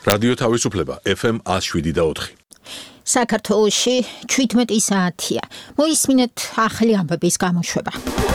რადიო თავისუფლება FM 107.4. საქართველოში 17 საათია. მოისმინეთ ახალი ამბების გამოშვება.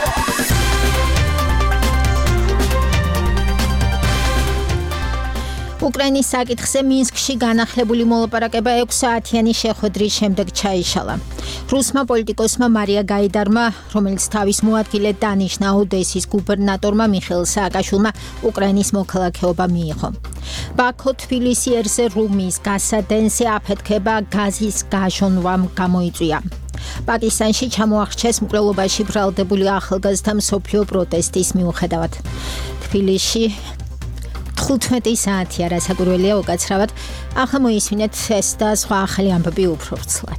უკრაინის საკითხზე მინსკში განახლებული მოლაპარაკება 6 საათიანი შეხვედრის შემდეგ ჩაიშალა. რუსმა პოლიტიკოსმა მარია გაიდარმა, რომელიც თავის მოადგილედ დანიშნა ოდესის გუბერნატორმა მიხეილ სააკაშვილმა უკრაინის მოქალაქეობა მიიღო. ბაქო-თბილისი-ერზე რუმის გასადენზე აფეთქება გაზის გაჟონვამ გამოიწვია. პაკისტანში ჩამოახრჩეს მკვლელობაში ბრალდებული ახალგაზრდა მსოფლიო პროტესტის მიუხედავად. თბილისში 15 საათია, რასაკვირველია უკაცრავად. ახლა მოისმინეთ ეს და სხვა ახალი ამბები უფრო ვრცლად.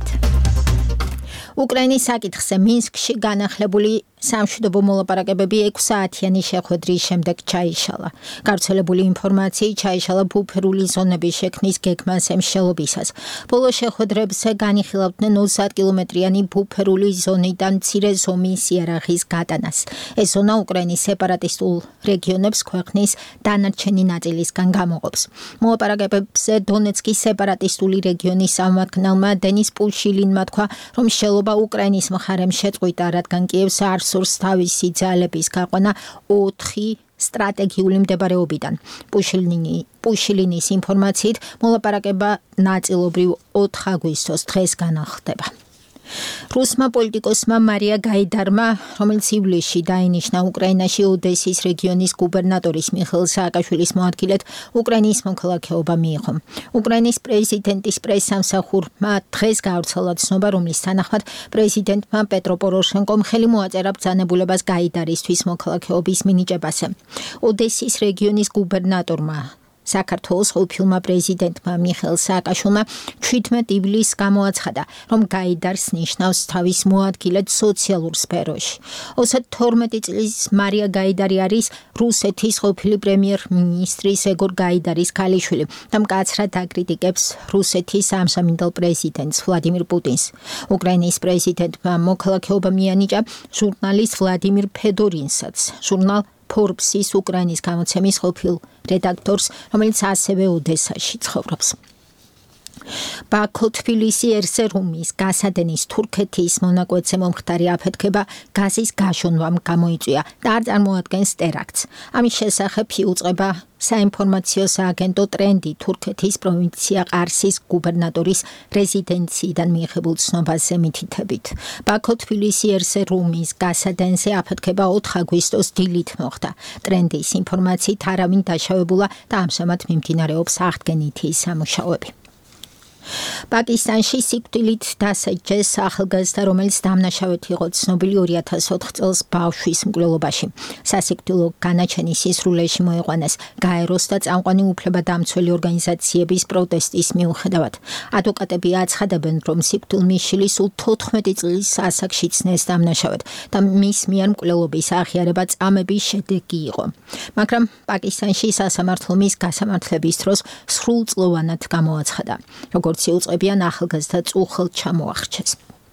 უკრაინის საკითხზე მინსკში განახლებული სამშვიდობო მოლაპარაკებები 6 საათიანი შეხვედრის შემდეგ ჩაიშალა. გავრცელებული ინფორმაციით ჩაიშალა ბუფერული ზონების შექმნის გეგმას ემშელობისას. ბოლო შეხვედრებზე განიხილავდნენ 30 კილომეტრიანი ბუფერული ზონიდან მცირე ზომის იარაღის გატანას. ეს ზონა უკრაინის სეპარატისტულ რეგიონებს ქვეყნის დანარჩენი ნაწილისგან გამოყოფს. მოლაპარაკებებზე დონეცკის სეპარატისტული რეგიონის სამმართველმა დენის პუშილინმა თქვა, რომ შელობა უკრაინის მხარემ შეწყვიტა, რადგან კიევს არ სურს თავისი ძალების გაყვანა 4 სტრატეგიული მდებარეობიდან. პუშილინის ინფორმაციით მოლაპარაკება ნაწილობრივ 4 აგვისტოს დღეს განახლდება. რუსმა პოლიტიკოსმა მარია გაიდარმა, რომელიც ივლისში დაინიშნა უკრაინაში ოდესის რეგიონის გუბერნატორის მიხეილ სააკაშვილის მოადგილედ უკრაინის მოქალაქეობა მიიღო. უკრაინის პრეზიდენტის პრესსამსახურმა დღეს გაავრცელა ცნობა, რომლის თანახმად პრეზიდენტმა პეტრო პოროშენკომ ხელი მოაწერა ბრძანებულებას გაიდარისთვის მოქალაქეობის მინიჭებაზე. ოდესის რეგიონის გუბერნატორმა საქართველოს ყოფილმა პრეზიდენტმა მიხეილ სააკაშვილმა 17 ივლისს გამოაცხადა, რომ გაიდარს ნიშნავს თავის მოადგილედ სოციალურ სფეროში. 32 წლის მარია გაიდარი არის რუსეთის ყოფილი პრემიერ-მინისტრის ეგორ გაიდარის ქალიშვილი და მკაცრად აკრიტიკებს რუსეთის ამჟამინდელ პრეზიდენტს ვლადიმირ პუტინს. უკრაინის პრეზიდენტმა მოქალაქეობა მიანიჭა ჟურნალისტ ვლადიმირ ფედორინსაც. ჟურნალ ფორბსის უკრაინის გამოცემის ყოფილ რედაქტორს, რომელიც ასევე ოდესაში ცხოვრობს. ბაქო-თბილისი-ერზე რუმის გასადენის თურქეთის მონაკვეთზე მომხდარი აფეთქება გაზის გაჟონვამ გამოიწვია და არ წარმოადგენს ტერაქტს. ამის შესახებ იუწყება საინფორმაციო სააგენტო ტრენდი თურქეთის პროვინცია ყარსის გუბერნატორის რეზიდენციიდან მიიღებულ ცნობაზე მითითებით. ბაქო-თბილისი-ერზე რუმის გასადენზე აფეთქება 4 აგვისტოს დილით მოხდა. ტრენდის ინფორმაციით არავინ დაშავებულა და ამჟამად მიმდინარეობს აღდგენითი სამუშაოები. პაკისტანში სიკვდილით დასაჯეს ახალგაზრდა, რომელიც დამნაშავედ იყო ცნობილი 2004 წელს ბავშვის მკვლელობაში. სასიკვდილო განაჩენის სისრულეში მოიყვანეს გაეროს და წამყვანი უფლებადამცველი ორგანიზაციების პროტესტის მიუხედავად. ადვოკატები აცხადებენ, რომ სიკვდილმიშილი სულ 14 წლის ასაკში ცნეს დამნაშავედ და მის მიერ მკვლელობის აღიარება წამების შედეგი იყო. მაგრამ პაკისტანში სასამართლო მის გასამართლების დროს სრულწლოვანად გამოაცხადა. როგორც იუწყებიან ახალგაზრდა წუხელ ჩამოახრჩეს.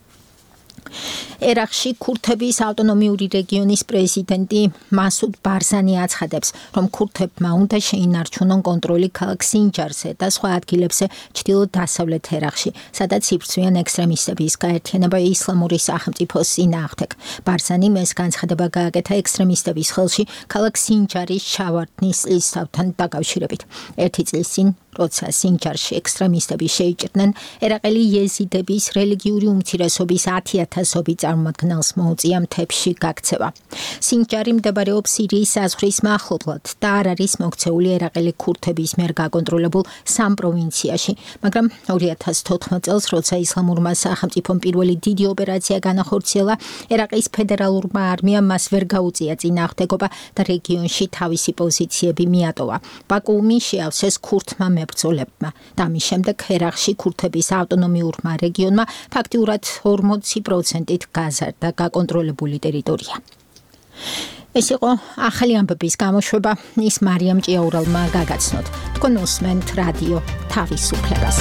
ერაყში ქურთების ავტონომიური რეგიონის პრეზიდენტი მასუდ ბარზანი აცხადებს, რომ ქურთებმა უნდა შეინარჩუნონ კონტროლი ქალაქ სინჯარზე და სხვა ადგილებზე ჩრდილო-დასავლეთ ერაყში, სადაც იბრძვიან ექსტრემისტების გაერთიანება ისლამური სახელმწიფოს წინააღმდეგ. ბარზანიმ ეს განცხადება გააკეთა ექსტრემისტების ხელში ქალაქ სინჯარის ჩავარდნის წლისთავთან დაკავშირებით. 1 წლის წინ როცა სინჯარში ექსტრემისტები შეიჭრნენ, ერაყელი იეზიდების რელიგიური უმცირესობის 10,000 წარმომადგენელს მოუწია მთებში გაქცევა. სინჯარი მდებარეობს სირიის საზღვრის მახლობლად და არ არის მოქცეული ერაყელი ქურთების მიერ გაკონტროლებულ 3 პროვინციაში, მაგრამ 2014 წელს, როცა ისლამურმა სახელმწიფომ პირველი დიდი ოპერაცია განახორციელა, ერაყის ფედერალურმა არმიამ მას ვერ გაუწია წინააღმდეგობა და რეგიონში თავისი პოზიციები მიატოვა. ბაკუუმი შეავსეს ქურთმა მებრძოლებმა და ამის შემდეგ ერაყში ქურთების ავტონომიურმა რეგიონმა ფაქტიურად 40%-ით გაზარდა გაკონტროლებული ტერიტორია. ეს იყო ახალი ამბების გამოშვება, ის მარიამ ჭიაურელმა გაგაცნოთ. თქვენ უსმენთ რადიო თავისუფლებას.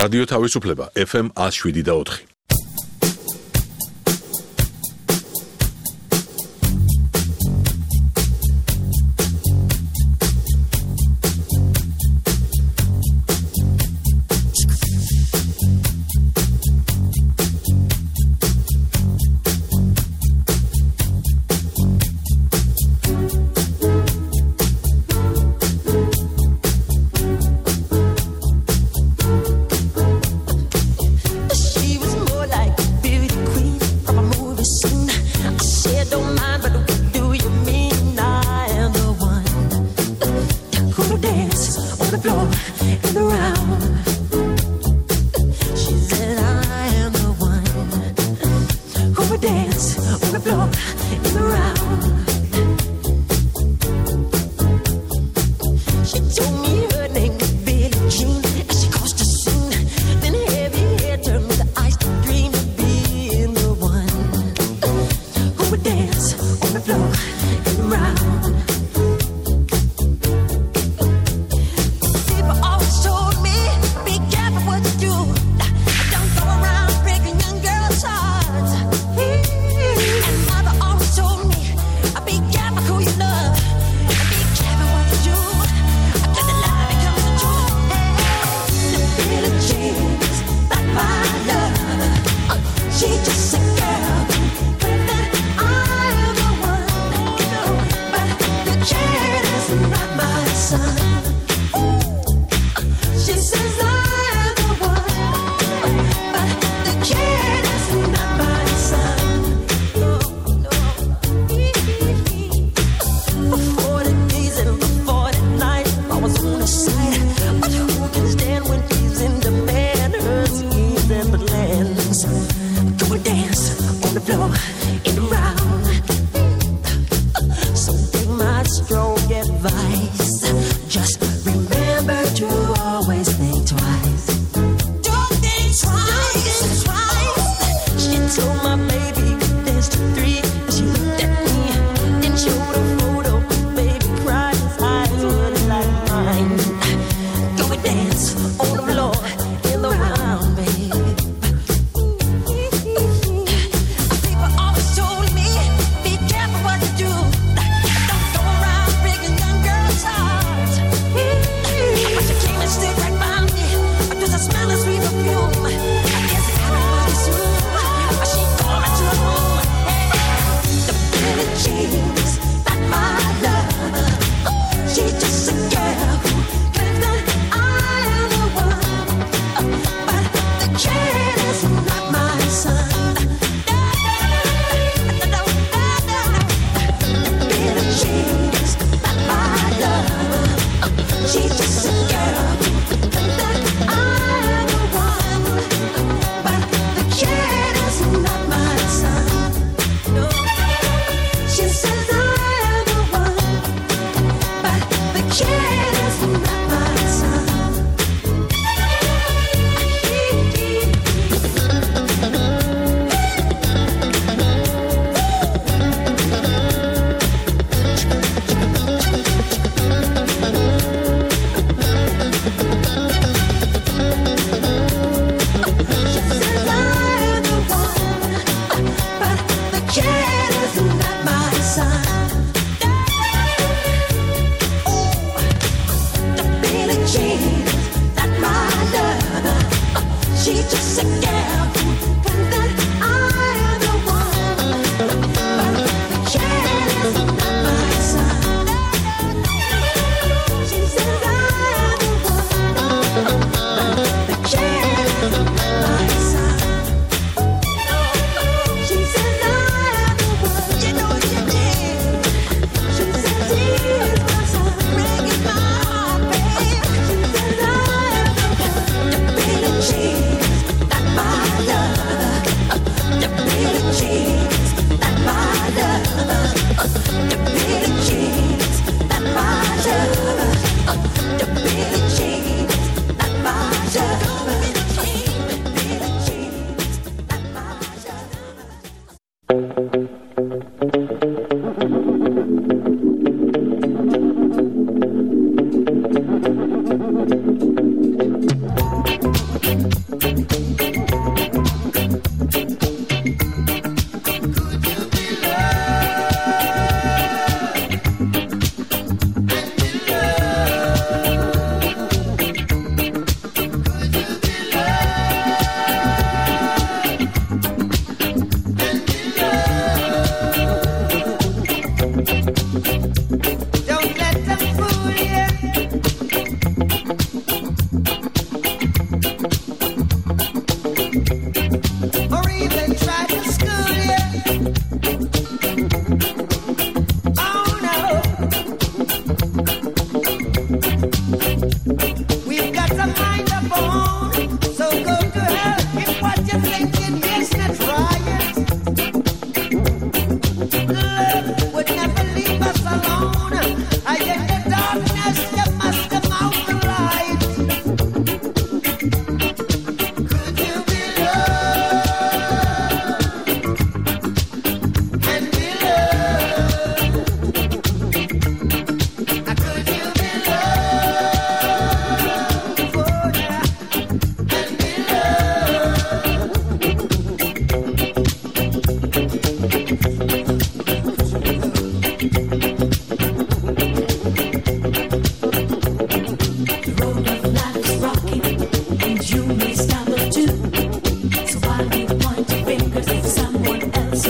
რადიო თავისუფლება FM 107.4. People always told me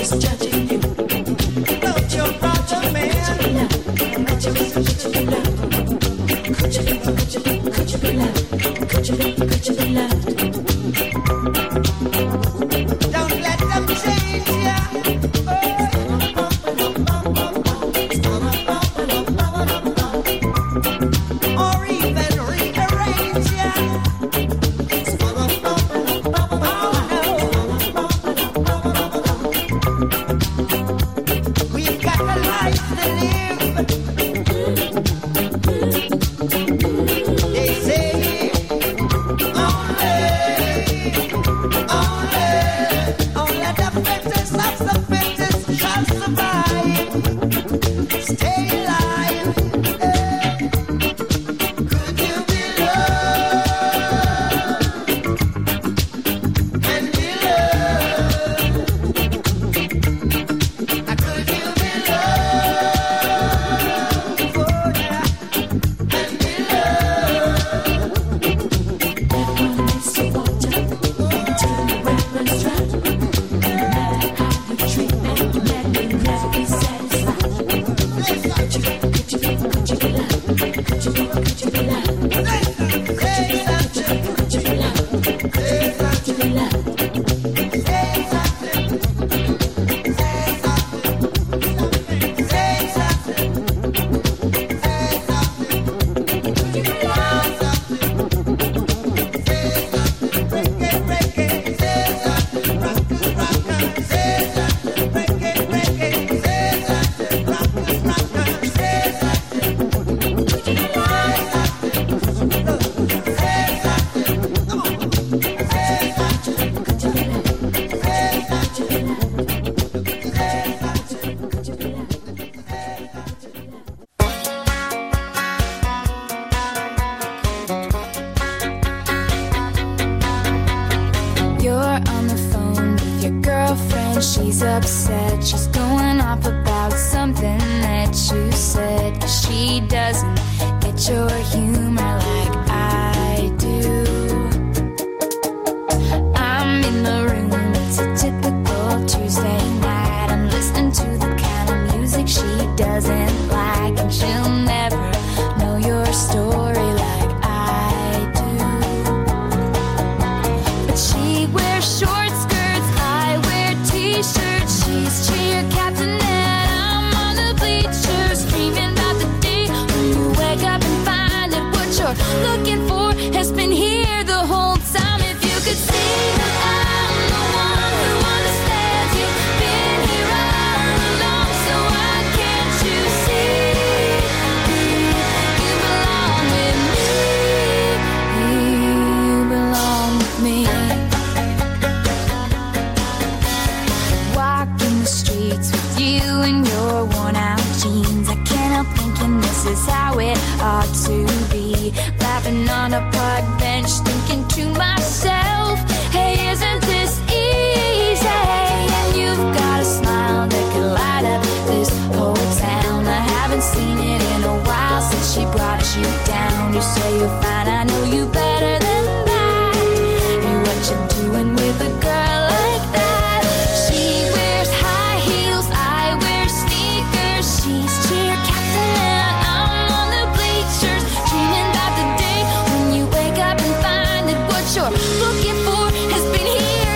She's upset, she's going off about something that you said. 'Cause she doesn't get your humor like I do. I'm in the room, it's a typical Tuesday night. I'm listening to the kind of music she doesn't like, and she'll never know your story like I do. But she wears short skirts, I wear t-shirts. She's cheer captain and I'm on the bleachers, dreaming about the day when you wake up and find that what you're looking for has been here the whole time. If you could see that I'm the one who understands, you've been here all along, so why can't you see? You belong with me, you belong with me. Walking the streets with you in your worn out jeans, I can't help thinking this is how it ought to be. Laughing on a park bench, thinking to myself, hey, isn't this easy? And you've got a smile that could light up this whole town. I haven't seen it in a while since she brought you down. You say you're fine, I know you better than that. Hey, what you doing with a girl like that? She wears high heels, I wear sneakers. She's cheer captain and I'm on the bleachers, dreaming about the day when you wake up and find that what you're looking for has been here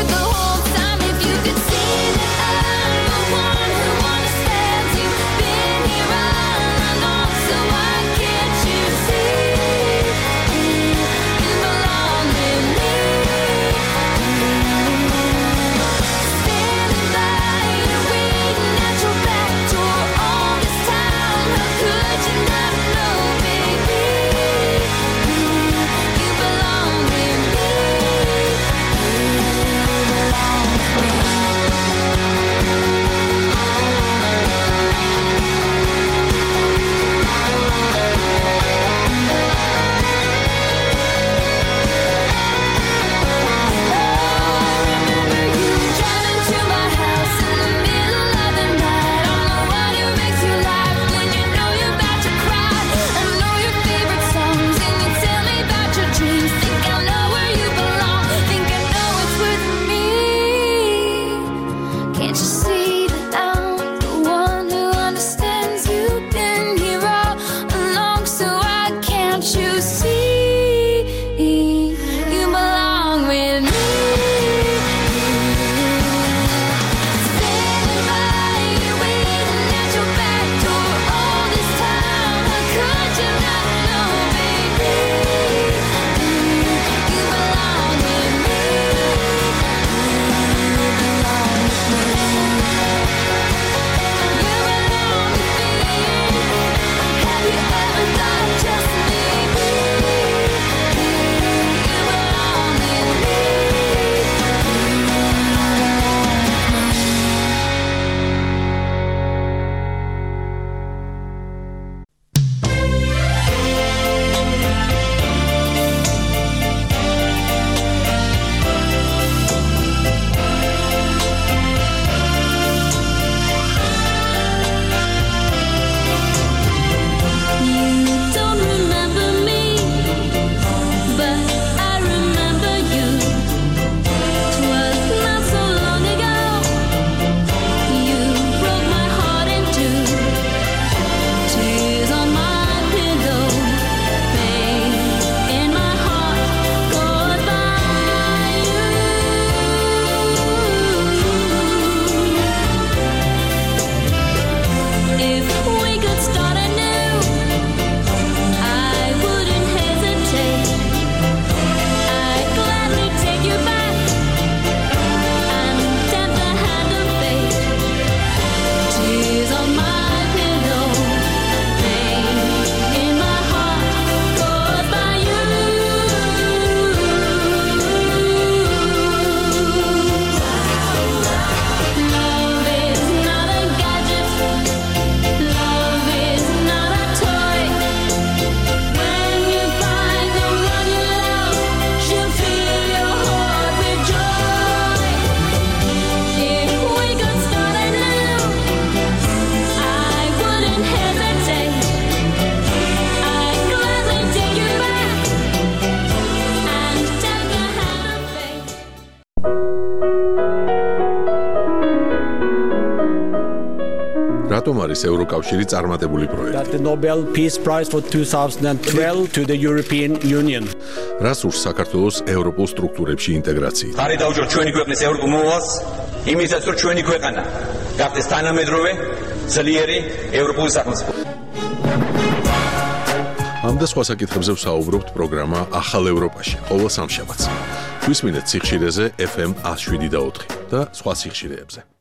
რატომ არის ევროკავშირი წარმატებული პროექტი? That the Nobel Peace Prize for 2012 to the European Union. რას ურს საქართველოს ევროპულ სტრუქტურებში ინტეგრაციით? ხარი დაუჭირ ჩვენი ქვეყნის ევროპულ მოვალს, იმისაც რომ ჩვენი ქვეყანა გახდეს თანამედროვე, ძლიერი ევროპული სახელმწიფო. ამ და სხვა საკითხებზე ვსაუბრობთ პროგრამა ახალ ევროპაში, ყოველ სამშაბათს. გვისმინეთ სიხშირეზე FM 107.4 და სხვა სიხშირეებზე.